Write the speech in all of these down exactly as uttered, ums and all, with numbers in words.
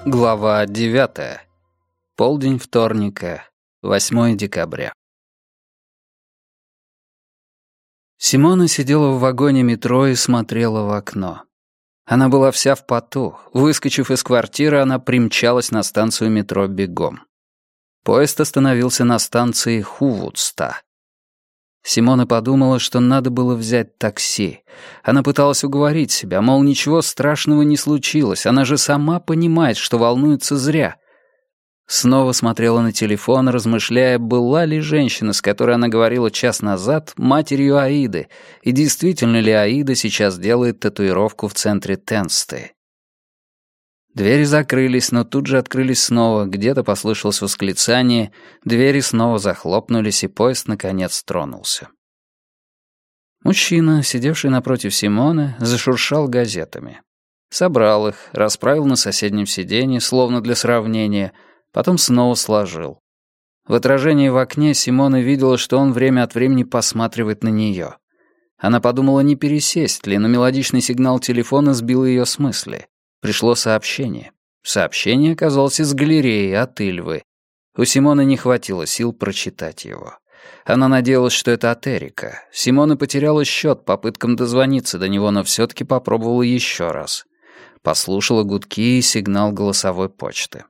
Глава девятая. Полдень вторника, восьмое декабря. Симона сидела в вагоне метро и смотрела в окно. Она была вся в поту. Выскочив из квартиры, она примчалась на станцию метро бегом. Поезд остановился на станции Хувудста. Симона подумала, что надо было взять такси. Она пыталась уговорить себя, мол, ничего страшного не случилось, она же сама понимает, что волнуется зря. Снова смотрела на телефон, размышляя, была ли женщина, с которой она говорила час назад, матерью Аиды, и действительно ли Аида сейчас делает татуировку в центре Тенсты. Двери закрылись, но тут же открылись снова, где-то послышалось восклицание, двери снова захлопнулись, и поезд наконец тронулся. Мужчина, сидевший напротив Симоны, зашуршал газетами. Собрал их, расправил на соседнем сиденье, словно для сравнения, потом снова сложил. В отражении в окне Симона видела, что он время от времени посматривает на нее. Она подумала, не пересесть ли, но мелодичный сигнал телефона сбил ее с мысли. Пришло сообщение. Сообщение оказалось из галереи от Ильвы. У Симоны не хватило сил прочитать его. Она надеялась, что это от Эрика. Симона потеряла счет попыткам дозвониться до него, но все-таки попробовала еще раз. Послушала гудки и сигнал голосовой почты.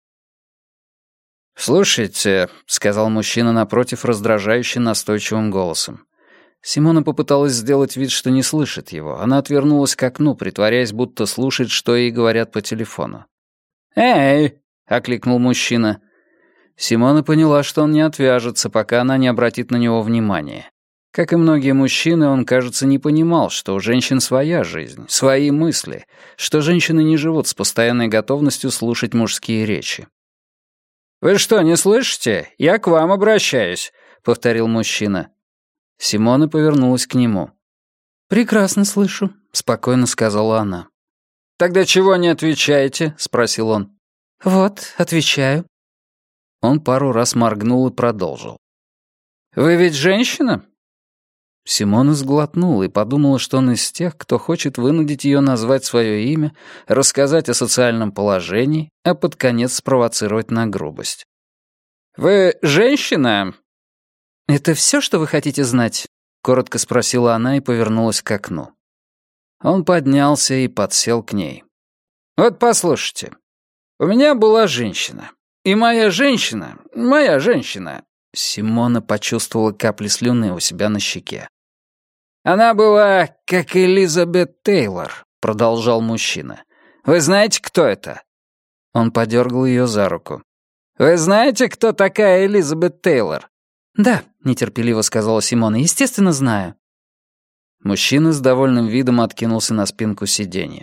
«Слушайте», — сказал мужчина напротив раздражающе настойчивым голосом. Симона попыталась сделать вид, что не слышит его. Она отвернулась к окну, притворяясь, будто слушает, что ей говорят по телефону. «Эй!» — окликнул мужчина. Симона поняла, что он не отвяжется, пока она не обратит на него внимания. Как и многие мужчины, он, кажется, не понимал, что у женщин своя жизнь, свои мысли, что женщины не живут с постоянной готовностью слушать мужские речи. «Вы что, не слышите? Я к вам обращаюсь», — повторил мужчина. Симона повернулась к нему. «Прекрасно слышу», — спокойно сказала она. «Тогда чего не отвечаете?» — спросил он. «Вот, отвечаю». Он пару раз моргнул и продолжил. «Вы ведь женщина?» Симона сглотнула и подумала, что он из тех, кто хочет вынудить ее назвать свое имя, рассказать о социальном положении, а под конец спровоцировать на грубость. «Вы женщина?» «Это все, что вы хотите знать?» — коротко спросила она и повернулась к окну. Он поднялся и подсел к ней. «Вот послушайте, у меня была женщина. И моя женщина, моя женщина...» Симона почувствовала капли слюны у себя на щеке. «Она была как Элизабет Тейлор», — продолжал мужчина. «Вы знаете, кто это?» Он подергал ее за руку. «Вы знаете, кто такая Элизабет Тейлор?» «Да», — нетерпеливо сказала Симона, — «естественно, знаю». Мужчина с довольным видом откинулся на спинку сиденья.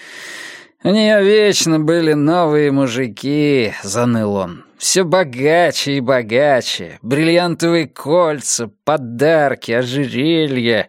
«У нее вечно были новые мужики», — заныл он. «Все богаче и богаче. Бриллиантовые кольца, подарки, ожерелья».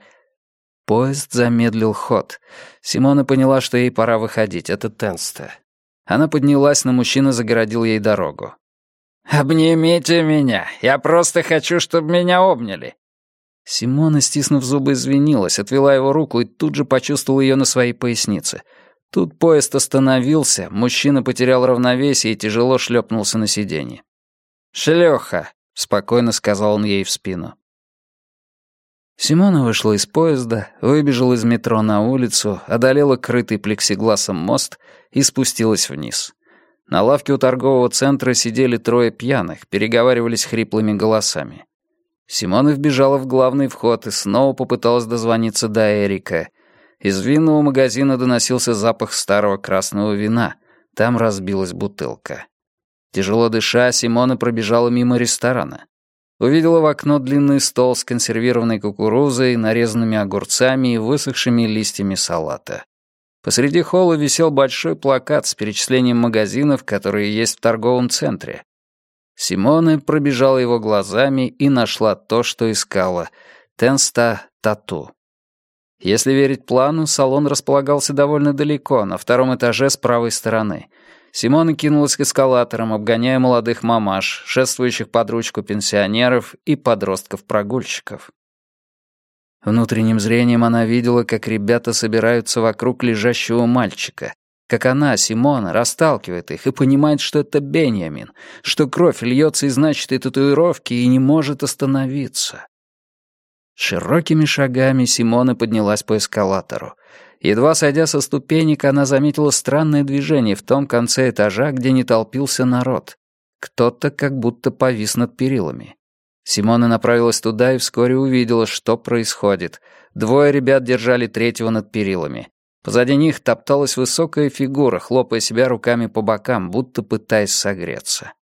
Поезд замедлил ход. Симона поняла, что ей пора выходить. Это Тенста. Она поднялась, но мужчина загородил ей дорогу. «Обнимите меня. Я просто хочу, чтобы меня обняли». Симона, стиснув зубы, извинилась, отвела его руку и тут же почувствовала ее на своей пояснице. Тут поезд остановился, мужчина потерял равновесие и тяжело шлепнулся на сиденье. «Шлёха», — спокойно сказал он ей в спину. Симона вышла из поезда, выбежала из метро на улицу, одолела крытый плексигласом мост и спустилась вниз. На лавке у торгового центра сидели трое пьяных, переговаривались хриплыми голосами. Симона вбежала в главный вход и снова попыталась дозвониться до Эрика. Из винного магазина доносился запах старого красного вина. Там разбилась бутылка. Тяжело дыша, Симона пробежала мимо ресторана. Увидела в окно длинный стол с консервированной кукурузой, нарезанными огурцами и высохшими листьями салата. Посреди холла висел большой плакат с перечислением магазинов, которые есть в торговом центре. Симона пробежала его глазами и нашла то, что искала — Тенста Тату. Если верить плану, салон располагался довольно далеко, на втором этаже с правой стороны. Симона кинулась к эскалаторам, обгоняя молодых мамаш, шествующих под ручку пенсионеров и подростков-прогульщиков. Внутренним зрением она видела, как ребята собираются вокруг лежащего мальчика, как она, Симона, расталкивает их и понимает, что это Беньямин, что кровь льется из начатой татуировки и не может остановиться. Широкими шагами Симона поднялась по эскалатору. Едва сойдя со ступенек, она заметила странное движение в том конце этажа, где не толпился народ. Кто-то как будто повис над перилами. Симона направилась туда и вскоре увидела, что происходит. Двое ребят держали третьего над перилами. Позади них топталась высокая фигура, хлопая себя руками по бокам, будто пытаясь согреться.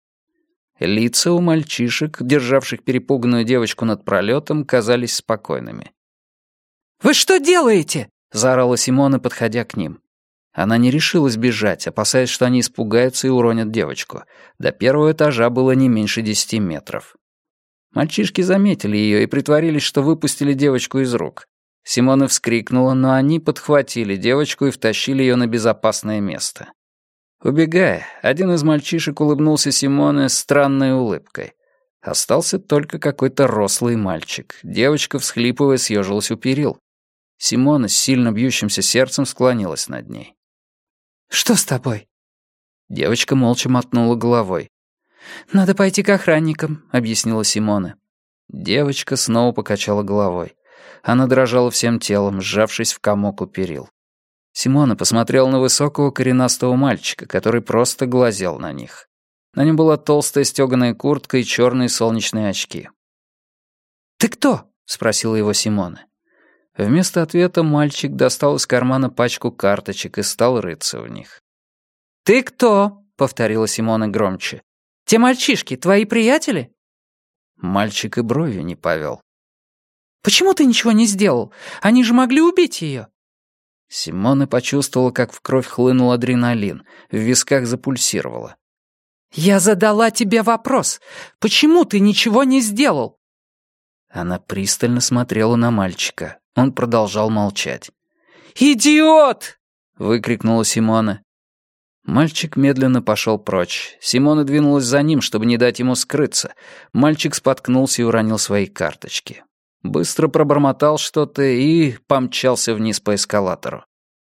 Лица у мальчишек, державших перепуганную девочку над пролетом, казались спокойными. «Вы что делаете?» — заорала Симона, подходя к ним. Она не решилась бежать, опасаясь, что они испугаются и уронят девочку. До первого этажа было не меньше десяти метров. Мальчишки заметили ее и притворились, что выпустили девочку из рук. Симона вскрикнула, но они подхватили девочку и втащили ее на безопасное место. Убегая, один из мальчишек улыбнулся Симоне странной улыбкой. Остался только какой-то рослый мальчик. Девочка, всхлипывая, съежилась у перил. Симона с сильно бьющимся сердцем склонилась над ней. «Что с тобой?» Девочка молча мотнула головой. «Надо пойти к охранникам», — объяснила Симона. Девочка снова покачала головой. Она дрожала всем телом, сжавшись в комок у перил. Симона посмотрела на высокого коренастого мальчика, который просто глазел на них. На нем была толстая стёганая куртка и чёрные солнечные очки. «Ты кто?» — спросила его Симона. Вместо ответа мальчик достал из кармана пачку карточек и стал рыться в них. «Ты кто?» — повторила Симона громче. «Те мальчишки твои приятели?» Мальчик и бровью не повел. «Почему ты ничего не сделал? Они же могли убить ее!» Симона почувствовала, как в кровь хлынул адреналин, в висках запульсировало. «Я задала тебе вопрос. Почему ты ничего не сделал?» Она пристально смотрела на мальчика. Он продолжал молчать. «Идиот!» — выкрикнула Симона. Мальчик медленно пошел прочь. Симона двинулась за ним, чтобы не дать ему скрыться. Мальчик споткнулся и уронил свои карточки. Быстро пробормотал что-то и помчался вниз по эскалатору.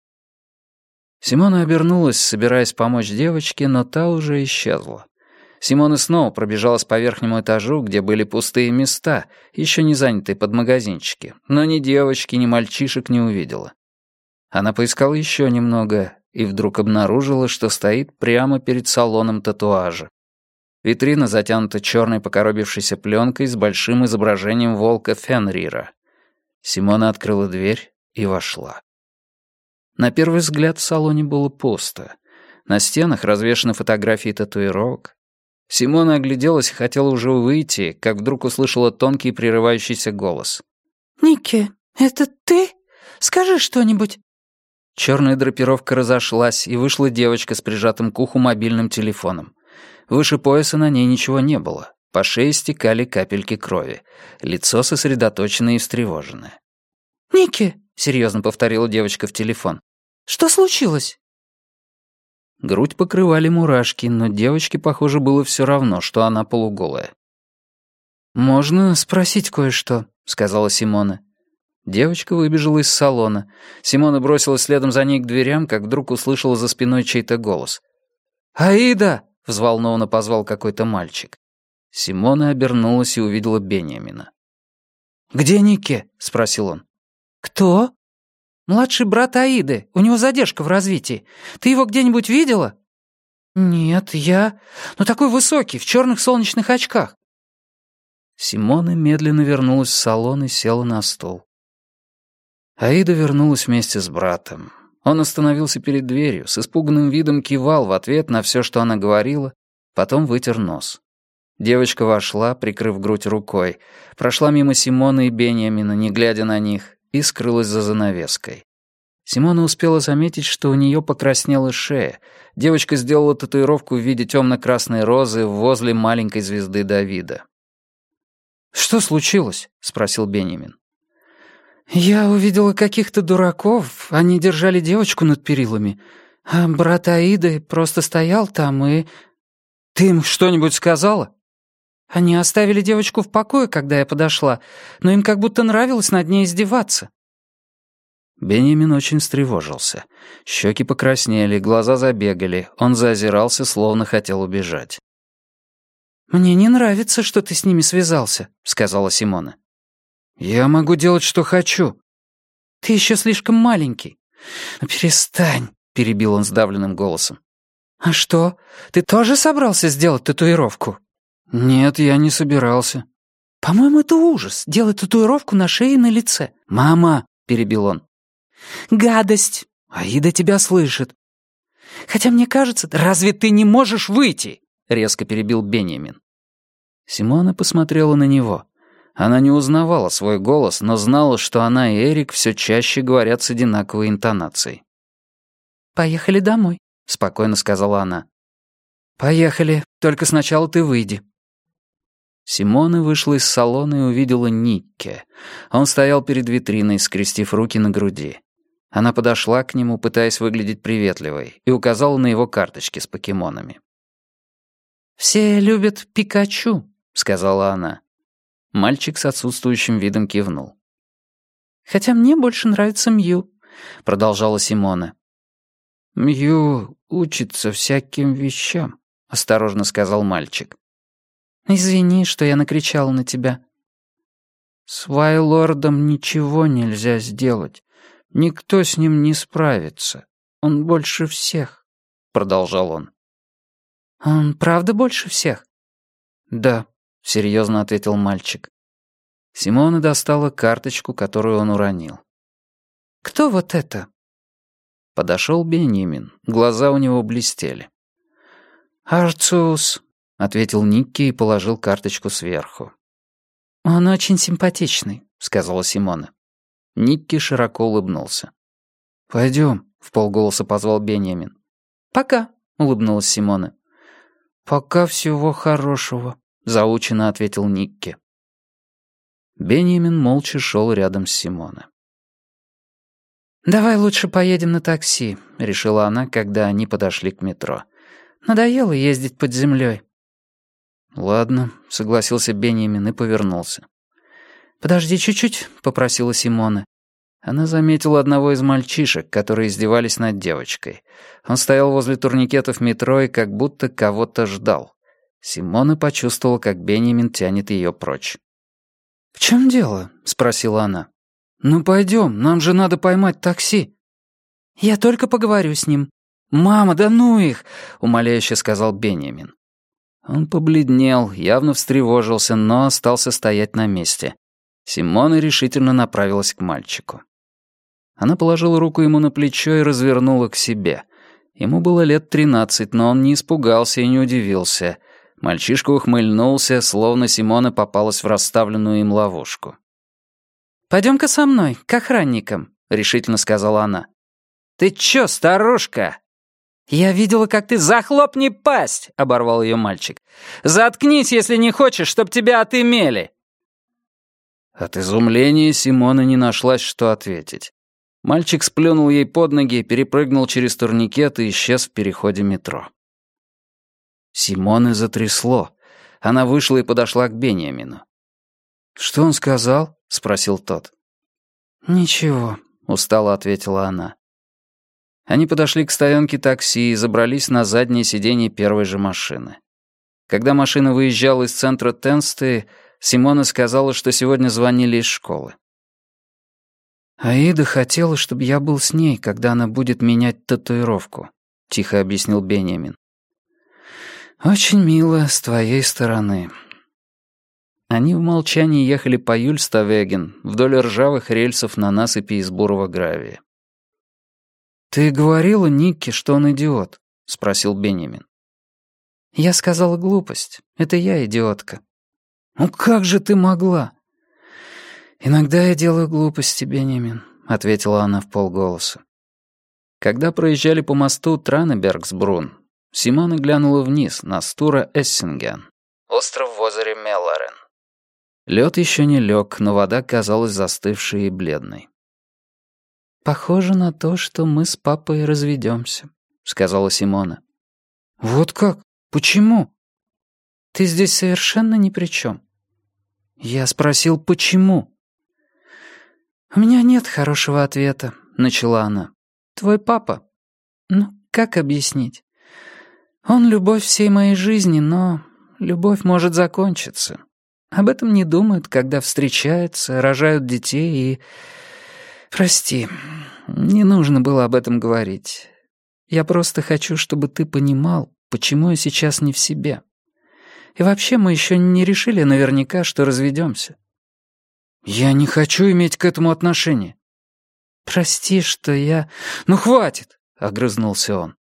Симона обернулась, собираясь помочь девочке, но та уже исчезла. Симона снова пробежалась по верхнему этажу, где были пустые места, еще не занятые под магазинчики, но ни девочки, ни мальчишек не увидела. Она поискала еще немного и вдруг обнаружила, что стоит прямо перед салоном татуажа. Витрина затянута черной покоробившейся пленкой с большим изображением волка Фенрира. Симона открыла дверь и вошла. На первый взгляд в салоне было пусто. На стенах развешаны фотографии татуировок. Симона огляделась и хотела уже выйти, как вдруг услышала тонкий прерывающийся голос. «Никки, это ты? Скажи что-нибудь». Черная драпировка разошлась, и вышла девочка с прижатым к уху мобильным телефоном. Выше пояса на ней ничего не было. По шее стекали капельки крови. Лицо сосредоточенное и встревоженное. «Никки», — серьезно повторила девочка в телефон. «Что случилось?» Грудь покрывали мурашки, но девочке, похоже, было все равно, что она полуголая. «Можно спросить кое-что», — сказала Симона. Девочка выбежала из салона. Симона бросилась следом за ней к дверям, как вдруг услышала за спиной чей-то голос. «Аида!» — взволнованно позвал какой-то мальчик. Симона обернулась и увидела Беньямина. «Где Никки?» — спросил он. «Кто?» «Младший брат Аиды. У него задержка в развитии. Ты его где-нибудь видела?» «Нет, я... Ну, такой высокий, в черных солнечных очках». Симона медленно вернулась в салон и села на стул. Аида вернулась вместе с братом. Он остановился перед дверью, с испуганным видом кивал в ответ на все, что она говорила, потом вытер нос. Девочка вошла, прикрыв грудь рукой, прошла мимо Симоны и Беньямина, не глядя на них, и скрылась за занавеской. Симона успела заметить, что у нее покраснела шея. Девочка сделала татуировку в виде темно-красной розы возле маленькой звезды Давида. «Что случилось?» — спросил Беньямин. «Я увидела каких-то дураков. Они держали девочку над перилами. А брат Аиды просто стоял там и...» «Ты им что-нибудь сказала?» «Они оставили девочку в покое, когда я подошла, но им как будто нравилось над ней издеваться». Беньямин очень встревожился. Щеки покраснели, глаза забегали, он заозирался, словно хотел убежать. «Мне не нравится, что ты с ними связался», — сказала Симона. «Я могу делать, что хочу». «Ты еще слишком маленький». «Ну, перестань», — перебил он сдавленным голосом. «А что, ты тоже собрался сделать татуировку?» «Нет, я не собирался». «По-моему, это ужас, делать татуировку на шее и на лице». «Мама», — перебил он. «Гадость. Аида тебя слышит». Хотя мне кажется, разве ты не можешь выйти?» — резко перебил Беньямин. Симона посмотрела на него. Она не узнавала свой голос, но знала, что она и Эрик все чаще говорят с одинаковой интонацией. «Поехали домой», — спокойно сказала она. «Поехали, только сначала ты выйди». Симона вышла из салона и увидела Никке. Он стоял перед витриной, скрестив руки на груди. Она подошла к нему, пытаясь выглядеть приветливой, и указала на его карточки с покемонами. «Все любят Пикачу», — сказала она. Мальчик с отсутствующим видом кивнул. «Хотя мне больше нравится Мью», — продолжала Симона. «Мью учится всяким вещам», — осторожно сказал мальчик. «Извини, что я накричала на тебя». «С Вайлордом ничего нельзя сделать. Никто с ним не справится. Он больше всех», — продолжал он. «Он правда больше всех?» «Да», — серьезно ответил мальчик. Симона достала карточку, которую он уронил. «Кто вот это?» Подошел Беньямин. Глаза у него блестели. «Арцус», — ответил Никки и положил карточку сверху. «Он очень симпатичный», — сказала Симона. Никки широко улыбнулся. «Пойдем», — вполголоса позвал Беньямин. «Пока», — улыбнулась Симона. «Пока всего хорошего», — заучено ответил Никки. Беньямин молча шел рядом с Симоной. «Давай лучше поедем на такси», — решила она, когда они подошли к метро. «Надоело ездить под землей». «Ладно», — согласился Беньямин и повернулся. «Подожди чуть-чуть», — попросила Симона. Она заметила одного из мальчишек, которые издевались над девочкой. Он стоял возле турникетов метро и как будто кого-то ждал. Симона почувствовала, как Беньямин тянет ее прочь. «В чем дело?» — спросила она. «Ну пойдем, нам же надо поймать такси». «Я только поговорю с ним». «Мама, да ну их!» — умоляюще сказал Беньямин. Он побледнел, явно встревожился, но остался стоять на месте. Симона решительно направилась к мальчику. Она положила руку ему на плечо и развернула к себе. Ему было лет тринадцать, но он не испугался и не удивился. Мальчишка ухмыльнулся, словно Симона попалась в расставленную им ловушку. «Пойдем-ка со мной, к охранникам», — решительно сказала она. «Ты чё, старушка?» «Я видела, как ты...» «Захлопни пасть!» — оборвал ее мальчик. «Заткнись, если не хочешь, чтоб тебя отымели!» От изумления Симона не нашлась, что ответить. Мальчик сплюнул ей под ноги, перепрыгнул через турникет и исчез в переходе метро. Симоны затрясло. Она вышла и подошла к Беньямину. «Что он сказал?» — спросил тот. «Ничего», — устало ответила она. Они подошли к стоянке такси и забрались на заднее сиденье первой же машины. Когда машина выезжала из центра Тенсты, Симона сказала, что сегодня звонили из школы. «Аида хотела, чтобы я был с ней, когда она будет менять татуировку», — тихо объяснил Беньямин. «Очень мило с твоей стороны». Они в молчании ехали по Юльставеген вдоль ржавых рельсов на насыпи из бурого гравия. «Ты говорила Никке, что он идиот?» — спросил Беньямин. «Я сказала глупость. Это я идиотка». «Ну как же ты могла?» «Иногда я делаю глупости, Беньямин», — ответила она вполголоса. Когда проезжали по мосту Транебергсбрун, Симона глянула вниз на Стура Эссинген, остров в озере Мелларен. Лед еще не лег, но вода казалась застывшей и бледной. «Похоже на то, что мы с папой разведемся», — сказала Симона. «Вот как? Почему?» «Ты здесь совершенно ни при чем». «Я спросил, почему?» «У меня нет хорошего ответа. — начала она. «Твой папа. Ну, как объяснить? Он любовь всей моей жизни, но любовь может закончиться. Об этом не думают, когда встречаются, рожают детей и... Прости, не нужно было об этом говорить. Я просто хочу, чтобы ты понимал, почему я сейчас не в себе. И вообще мы еще не решили наверняка, что разведемся». «Я не хочу иметь к этому отношения». «Прости, что я...» «Ну хватит!» — огрызнулся он.